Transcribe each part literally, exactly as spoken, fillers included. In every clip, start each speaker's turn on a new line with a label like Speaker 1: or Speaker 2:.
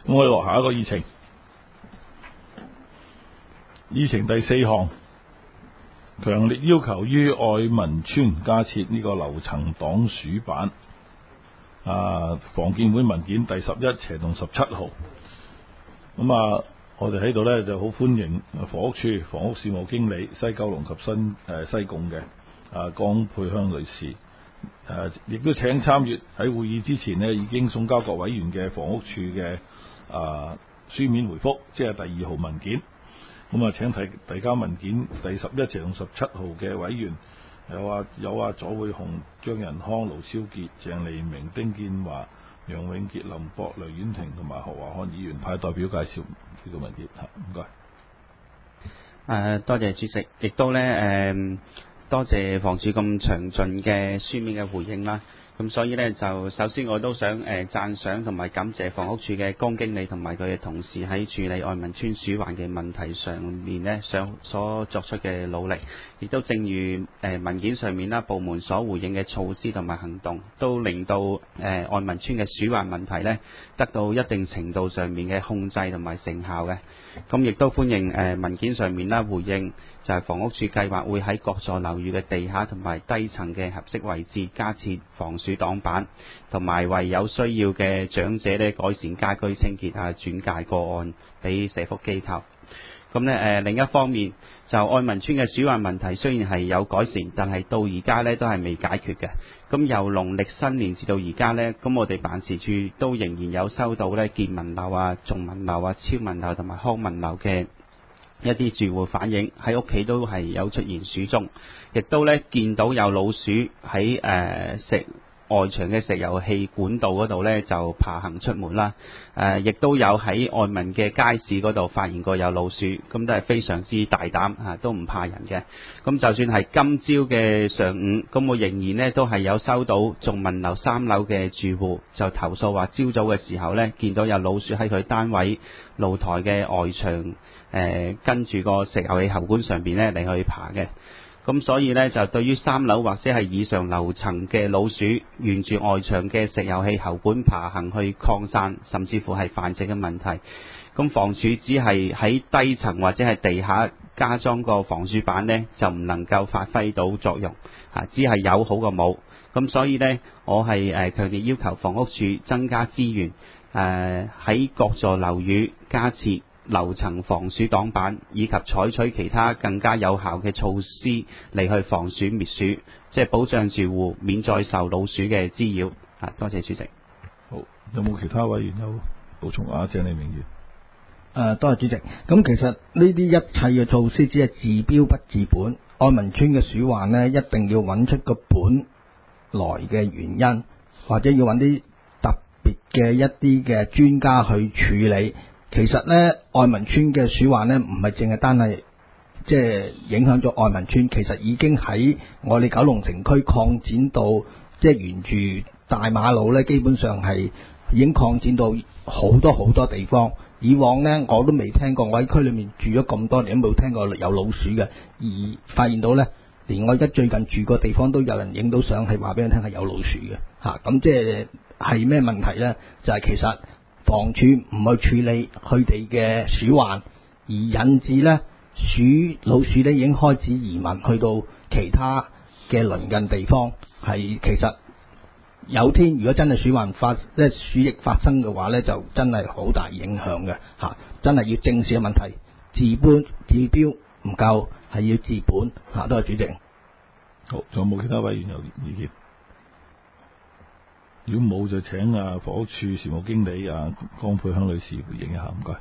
Speaker 1: 咁我哋落下一個議程，議程第四項，強烈要求於愛民邨加設呢個樓層擋鼠板。啊，房建會文件第十一斜同十七號。咁啊，我哋喺度呢就好歡迎房屋處房屋事務經理西九龍及新誒、呃、西貢嘅啊江佩香女士。誒，亦都請參與喺會議之前呢已經送交各委員嘅房屋處嘅啊書面回覆，即係第二號文件。咁啊，請提遞交文件第十一斜同十七號嘅委員。有啊有啊，左會雄、張仁康、盧超傑、鄭利明、丁建華、楊永傑、林博、梁婉婷同埋何華漢議員派代表介紹呢個文件。嚇，唔該。誒、
Speaker 2: 呃，多謝主席，亦都咧誒、呃，多謝房署咁詳盡嘅書面嘅回應啦。咁所以呢，就首先我都想誒、呃、讚賞同埋感謝房屋處嘅江經理同埋佢嘅同事喺處理愛民邨鼠患嘅問題上面呢，上所作出嘅努力，亦都正如誒、呃、文件上面啦，部門所回應嘅措施同埋行動，都令到誒、呃、愛民邨嘅鼠患問題呢得到一定程度上面嘅控制同埋成效嘅。咁亦都歡迎誒、呃、文件上面啦回應，就係房屋處計劃會喺各座樓宇嘅地下同埋低層嘅合適位置加設防鼠擋板，同埋為有需要嘅長者咧改善家居清潔啊，轉介個案俾社福機構。咁咧誒另一方面，就愛民邨嘅鼠患問題雖然係有改善，但係到而家咧都係未解決嘅。咁由農曆新年至到而家咧，咁我哋辦事處都仍然有收到咧建民樓啊、頌民樓啊、超民樓同埋康民樓嘅一啲住戶反映喺屋企都係有出現鼠蹤，亦都咧見到有老鼠喺誒、呃、食外牆嘅石油氣管道嗰度呢就爬行出門啦，誒、呃、亦都有喺愛民嘅街市嗰度發現過有老鼠，咁都係非常之大膽嚇、啊，都唔怕人嘅。咁就算係今朝嘅上午，咁我仍然呢都係有收到頌民樓三樓嘅住戶就投訴話，朝早嘅時候呢見到有老鼠喺佢單位露台嘅外牆誒、呃、跟住個石油氣喉管上邊呢嚟去爬嘅。咁所以呢，就對於三樓或者係以上樓層嘅老鼠沿住外牆嘅石油氣喉管爬行去擴散，甚至乎係繁殖嘅問題，咁房署只係喺低層或者係地下加裝個防鼠板呢，就唔能夠發揮到作用，啊，只係有好過冇。咁所以呢，我係誒強烈要求房屋署增加資源，誒、呃、喺各座樓宇加設樓層防鼠擋板，以及採取其他更加有效嘅措施嚟去防鼠滅鼠，即係保障住戶免再受老鼠嘅滋擾。啊，多謝主席。
Speaker 1: 好，有冇其他委員有補充啊？鄭利明議員。
Speaker 3: 誒，多謝主席。咁其實呢啲一切嘅措施只係治標不治本。愛民邨嘅鼠患呢，一定要揾出個本來嘅原因，或者要揾啲特別嘅一啲嘅專家去處理。其實呢，愛民邨嘅鼠患呢，唔係淨係單係即係影響咗愛民邨，其實已經喺我哋九龍城區擴展到即係沿住大馬路呢，基本上係已經擴展到好多好多地方。以往呢，我都未聽過，我喺區裏面住咗咁多年都冇聽過有老鼠嘅，而發現到呢，連我而家最近住個地方都有人影到相，係話俾人聽係有老鼠嘅嚇。咁、啊、即係係咩問題呢？就係、是、其實房署唔去處理佢哋嘅鼠患，而引致呢鼠老鼠呢已經開始移民去到其他嘅鄰近地方。係其實有天如果真係鼠患發即係鼠疫發生嘅話呢，就真係好大影響嘅嚇。真係要正視嘅問題，治本治標唔夠，係要治本嚇。多謝主席。
Speaker 1: 好，仲有冇其他委員有意見？如果冇，就請啊房屋處事務經理啊江佩香女士回應一下，唔該。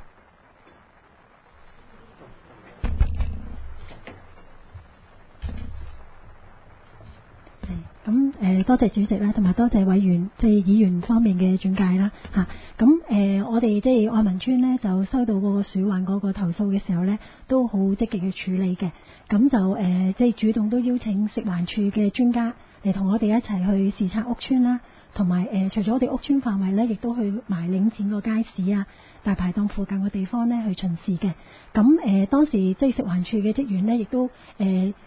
Speaker 4: 咁誒多謝主席啦，同埋多謝委員即係議員方面嘅轉介啦嚇。咁誒我哋即係愛民邨呢，就收到嗰個鼠患嗰個投訴嘅時候呢，都好積極嘅處理嘅。咁就誒即係主動都邀請食環署嘅專家嚟同我哋一齊去視察屋邨啦，同埋誒除咗我哋屋邨範圍呢，亦都去埋領展個街市啊、大排檔附近嘅地方呢去巡視嘅。咁誒當時即係食環署嘅職員呢，亦都誒。呃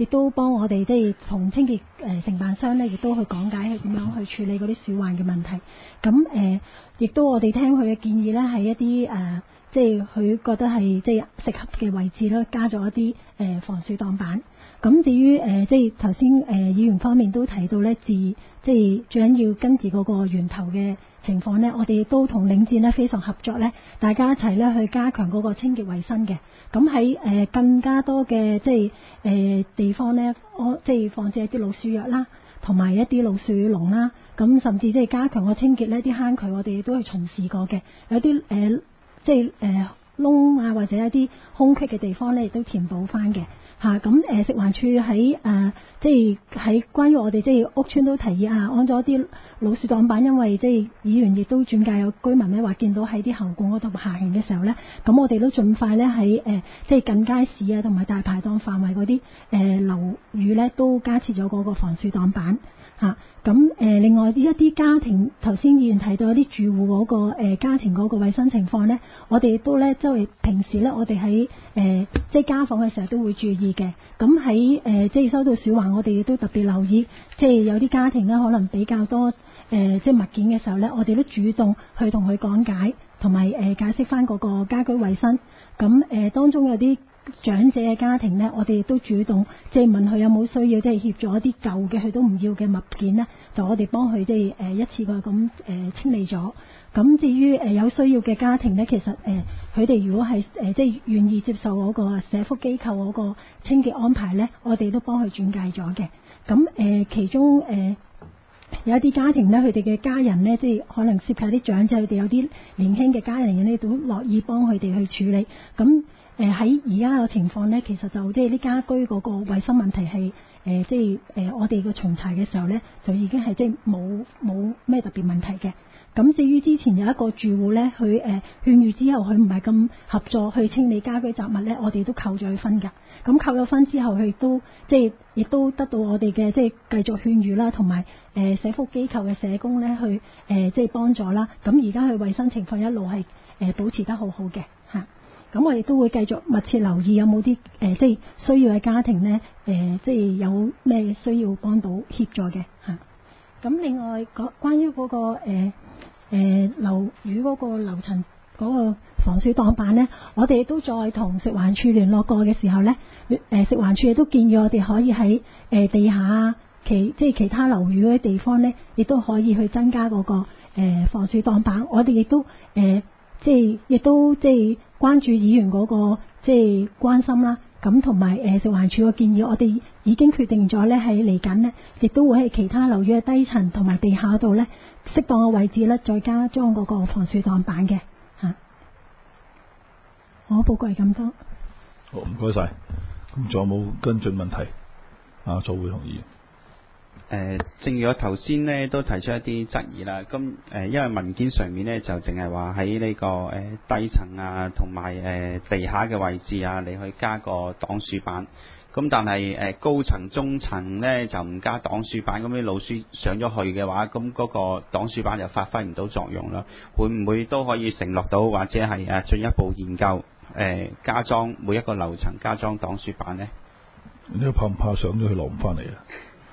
Speaker 4: 亦都幫我哋即係同清潔誒承辦商咧，亦都去講解係點樣去處理嗰啲鼠患嘅問題。咁誒，亦都我哋聽佢嘅建議咧，係一啲誒，即係佢覺得係即係適合嘅位置啦，加咗一啲誒防鼠擋板。咁至於誒，即係頭先誒議員方面都提到咧，自即係最緊要根治嗰個源頭嘅情況咧，我哋都同領展咧非常合作咧，大家一齊咧去加強嗰個清潔衞生嘅。咁喺誒更加多嘅即係誒、呃、地方咧，我即係放置一啲老鼠藥啦，同埋一啲老鼠籠啦。咁甚至即係加強個清潔呢啲坑渠我哋都去巡視過嘅，有啲誒、呃、即係誒窿啊或者一啲空隙嘅地方咧，亦都填補翻嘅。嚇咁誒食環署喺誒、呃、即係喺關於我哋即係屋邨都提議啊，安咗啲老鼠擋板，因為即係議員亦都轉介有居民咧話見到喺啲喉管嗰度行行嘅時候咧，咁我哋都盡快咧喺誒即係近街市啊同埋大排檔範圍嗰啲誒樓宇咧都加設咗嗰個防鼠擋板嚇。咁誒、呃、另外一啲家庭，頭先議員提到一啲住戶嗰、那個、呃、家庭嗰個衞生情況咧，我哋都咧即係平時咧，我哋喺誒即係家訪嘅時候都會注意嘅。咁喺誒即係收到鼠患，我哋亦都特別留意，即係有啲家庭咧可能比較多誒、呃、即係物件嘅時候咧，我哋都主動去同佢講解，同埋誒解釋翻嗰個家居衞生。咁誒、呃、當中有啲長者嘅家庭呢，我哋亦都主動即係問佢有冇需要，即係協助一啲舊嘅佢都唔要嘅物件呢，就我哋幫佢即係誒一次過咁誒清理咗。咁至於誒有需要嘅家庭呢，其實誒佢哋如果係誒即係願意接受嗰個社福機構嗰個清潔安排呢，我哋都幫佢轉介咗嘅。咁誒其中誒有一啲家庭呢，佢哋嘅家人呢，即係可能涉及啲長者，佢哋有啲年輕嘅家人呢，都樂意幫佢哋去處理。咁誒喺而家嘅情況呢，其實就即係啲家居嗰個衞生問題係誒、呃、即係誒、呃、我哋個巡查嘅時候呢，就已經係即係冇冇咩特別問題嘅。咁至於之前有一個住戶呢，佢誒、呃、勸喻之後佢唔係咁合作去清理家居雜物呢，我哋都扣咗佢分㗎。咁扣咗分之後，佢亦都即係亦都得到我哋嘅即係繼續勸喻啦，同埋誒社福機構嘅社工呢去誒、呃、即係幫助啦。咁而家佢衞生情況一路係誒、呃、保持得好好嘅嚇。咁我亦都會繼續密切留意有冇啲誒即係需要嘅家庭呢，誒、呃、即係有咩需要幫到協助嘅嚇。咁另外關關於嗰、嗰個誒誒樓宇嗰個樓層嗰個防鼠擋板呢，我哋都再同食環署聯絡過嘅時候呢，誒、呃、食環署亦都建議我哋可以喺誒、呃、地下其即係其他樓宇嗰啲地方呢，亦都可以去增加嗰、嗰個、呃、防鼠擋板。我哋亦都誒、呃、即係亦都即係關注議員嗰、嗰個即係關心啦。咁同埋誒食環署嘅建議，我哋已經決定咗咧，喺嚟緊呢，亦都會喺其他樓宇嘅低層同埋地下度咧，適當嘅位置咧，再加裝嗰個防鼠擋板嘅嚇。我報告係咁多。
Speaker 1: 好，唔該晒。咁仲有冇跟進問題？啊，楚會同議員。
Speaker 2: 誒、呃，正如我頭先咧都提出一啲質疑啦，咁誒、呃，因為文件上面咧就淨係話喺呢個誒、呃、低層啊，同埋誒地下嘅位置啊，你去加個擋鼠板，咁但係誒、呃、高層、中層咧就唔加擋鼠板，咁啲老鼠上咗去嘅話，咁嗰個擋鼠板就發揮唔到作用啦。會唔會都可以承諾到，或者係誒進一步研究誒、呃、加裝每一個樓層加裝擋鼠板呢？
Speaker 1: 你怕唔怕上咗去落唔翻嚟啊？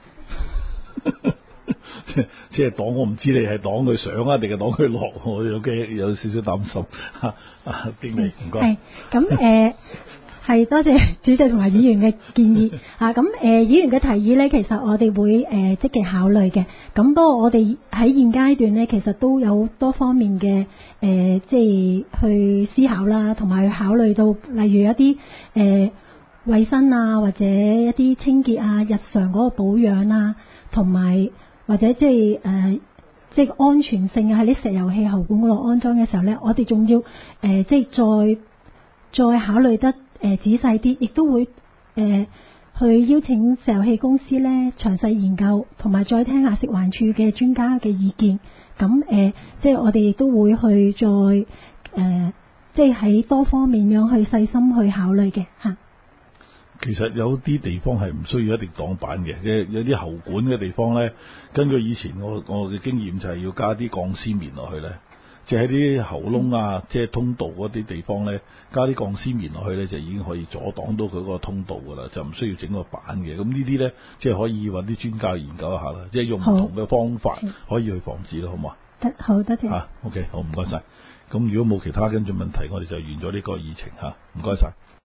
Speaker 1: 即即係擋，我唔知你係擋佢上啊，定係擋佢落，我有驚有少少擔心。啊，經理唔該。係
Speaker 4: 咁誒，係多謝主席同埋議員嘅建議啊。咁誒、呃，議員嘅提議咧，其實我哋會誒、呃、積極考慮嘅。咁不過我哋喺現階段咧，其實都有多方面嘅誒、呃，即係去思考啦，同埋去考慮到例如一啲誒。呃衛生啊，或者一啲清潔啊，日常嗰個保養啊，同埋或者即係誒，即係安全性啊，喺啲石油氣喉管嗰度安裝嘅時候咧，我哋仲要誒、呃，即係再再考慮得誒、呃、仔細啲，亦都會誒、呃、去邀請石油氣公司咧詳細研究，同埋再聽下食環署嘅專家嘅意見。咁誒、呃，即係我哋亦都會去再誒、呃，即係喺多方面樣去細心去考慮嘅嚇。
Speaker 1: 其實有啲地方係唔需要一定擋板嘅，即係有啲喉管嘅地方咧，根據以前我我嘅經驗就係要加啲鋼絲棉落去咧， 即係喺啲喉窿啊，即係通道嗰啲地方咧，加啲鋼絲棉落去咧，就已經可以阻擋到佢嗰個通道噶啦，就唔需要整個板嘅。咁呢啲咧，即係可以揾啲專家研究一下啦，即係用唔同嘅方法可以去防止咯，好唔好啊？
Speaker 4: 得，好，多謝。
Speaker 1: 啊，OK，好，唔該晒。咁如果冇其他跟進問題，我哋就完咗呢個議程嚇，唔該晒。